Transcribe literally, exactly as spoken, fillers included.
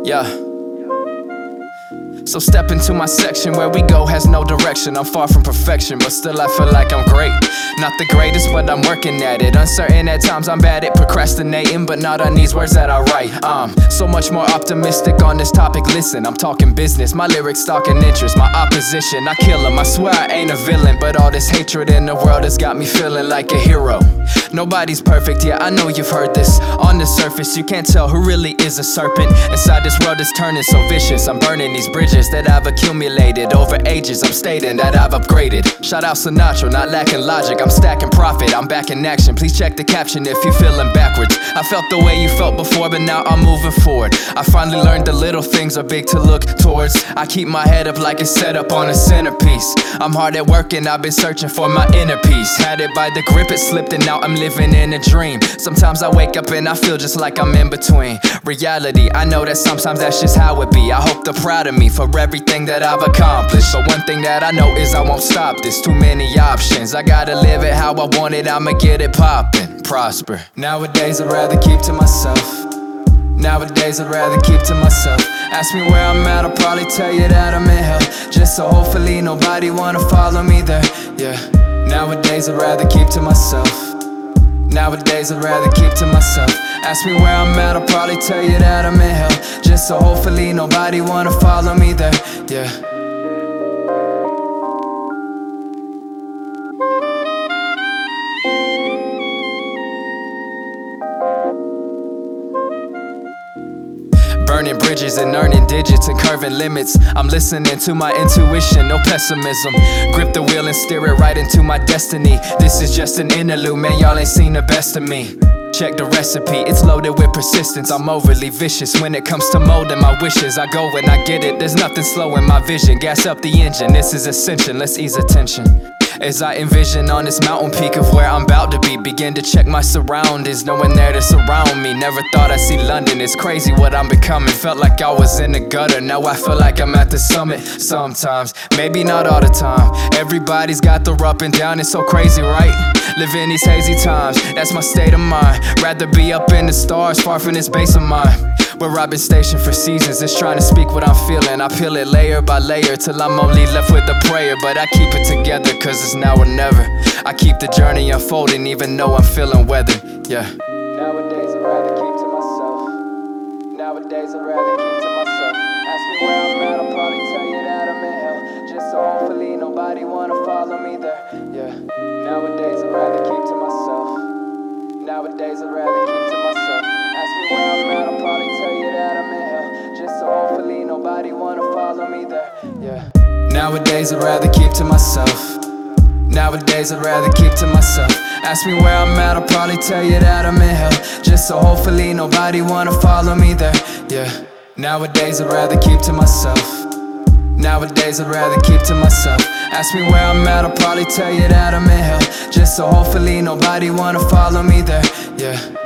Yeah. So step into my section, where we go has no direction. I'm far from perfection, but still I feel like I'm great. Not the greatest, but I'm working at it. Uncertain at times, I'm bad at procrastinating, but not on these words that I write. Um, so much more optimistic on this topic. Listen, I'm talking business, my lyrics stalking interest. My opposition, I kill 'em. I swear I ain't a villain, but all this hatred in the world has got me feeling like a hero. Nobody's perfect, yeah, I know you've heard this. On the surface, you can't tell who really is a serpent. Inside this world is turning so vicious. I'm burning these bridges that I've accumulated over ages. I'm stating that I've upgraded. Shout out Sinatra, not lacking logic. I'm stacking profit, I'm back in action. Please check the caption if you feeling backwards. I felt the way you felt before, but now I'm moving forward. I finally learned the little things are big to look towards. I keep my head up like it's set up on a centerpiece. I'm hard at work and I've been searching for my inner peace. Had it by the grip, it slipped, and now I'm living in a dream. Sometimes I wake up and I feel just like I'm in between reality. I know that sometimes that's just how it be. I hope they're proud of me for everything that I've accomplished. But one thing that I know is I won't stop this. Too many options, I gotta live it how I want it. I'ma get it poppin', prosper. Nowadays I'd rather keep to myself. Nowadays I'd rather keep to myself. Ask me where I'm at, I'll probably tell you that I'm in hell. Just so hopefully nobody wanna follow me there. Yeah. Nowadays I'd rather keep to myself. Nowadays I'd rather keep to myself. Ask me where I'm at, I'll probably tell you that I'm in hell. Just so hopefully nobody wanna follow me there. Yeah. Burning bridges and earning digits and curving limits. I'm listening to my intuition, no pessimism. Grip the wheel and steer it right into my destiny. This is just an interlude, man, y'all ain't seen the best of me. Check the recipe, it's loaded with persistence. I'm overly vicious when it comes to molding my wishes. I go and I get it, there's nothing slowing my vision. Gas up the engine, this is ascension, let's ease attention. As I envision on this mountain peak of where I'm about to be, begin to check my surroundings, no one there to surround me. Never thought I'd see London, it's crazy what I'm becoming. Felt like I was in the gutter, now I feel like I'm at the summit. Sometimes, maybe not all the time. Everybody's got their up and down, it's so crazy, right? Living these hazy times, that's my state of mind. Rather be up in the stars, far from this base of mine, where I've been stationed for seasons, just trying to speak what I'm feeling. I peel it layer by layer till I'm only left with a prayer. But I keep it together cause it's now or never. I keep the journey unfolding even though I'm feeling weathered. Yeah. Nowadays I'd rather keep to myself. Nowadays I'd rather keep to myself. Ask me where I'm at, I'll probably tell you that I'm in hell. Just so hopefully nobody wanna follow me there. Yeah. Nowadays I'd rather keep to myself. Nowadays I'd rather keep to myself. Ask me where I'm at, I'll probably tell you that I'm in hell. Just so hopefully nobody wanna follow me there. Yeah. Nowadays I'd rather keep to myself. Nowadays I'd rather keep to myself. Ask me where I'm at, I'll probably tell you that I'm in hell. Just so hopefully nobody wanna follow me there. Yeah. Nowadays I'd rather keep to myself. Nowadays I'd rather keep to myself. Ask me where I'm at, I'll probably tell you that I'm in hell. Just so hopefully nobody wanna follow me there. Yeah.